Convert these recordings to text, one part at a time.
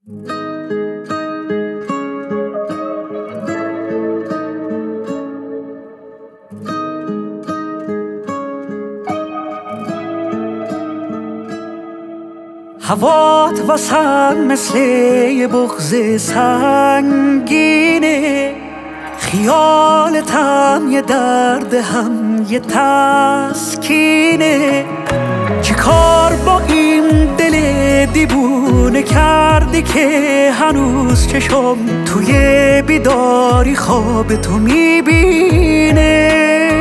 هوات واسم مثل یه بغض سنگینه، خیالتم یه درد هم یه تسکینه. چه کار با این دل دیوونه کردی که هنوز چشم توی بیداری خواب تو میبینه؟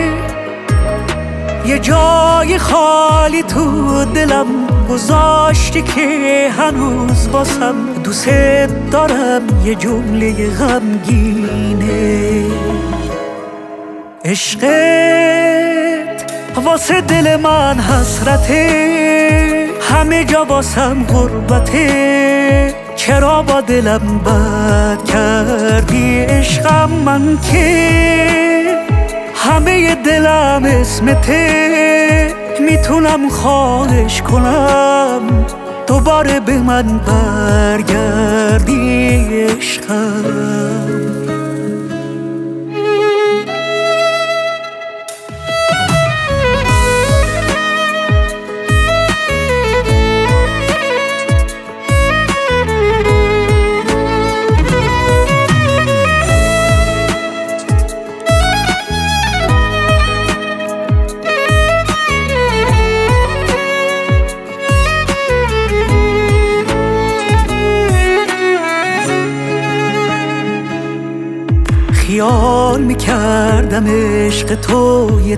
یه جای خالی تو دلم گذاشتی که هنوز باسم دوست دارم یه جمله غمگینه. عشقت واسه دل من حسرته، همه جا واسم غربته. چرا با دلم بد کردی عشقم؟ من که همه دلم اسمته، میتونم خواهش کنم دوباره به من برگردی عشقم. خیال میکردم عشق تو یه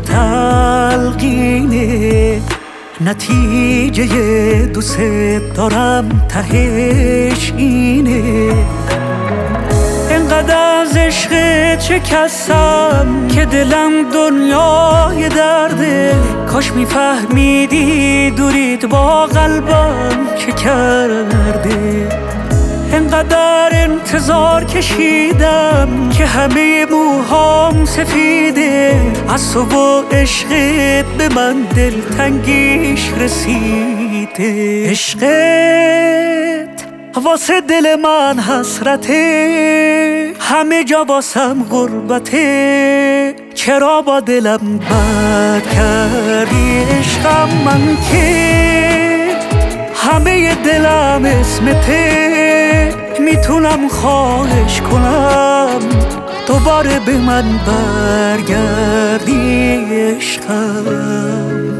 تلقینه، نتیجه دوست دارم تهش اینه. انقدر از عشقت شکستم که دلم دنیای درده. کاش میفهمیدی دوریت با قلبم چه کرده. انقدر انتظار کشیدم که همه موهام سفیده، از تو و عشقت به من دلتنگیش رسیده. عشقت واسه دل من حسرته، همه جا واسم غربته. چرا با دلم بد کردی عشقم؟ من که همه دلم اسمته، میتونم خواهش کنم دوباره به من برگردی عشقم.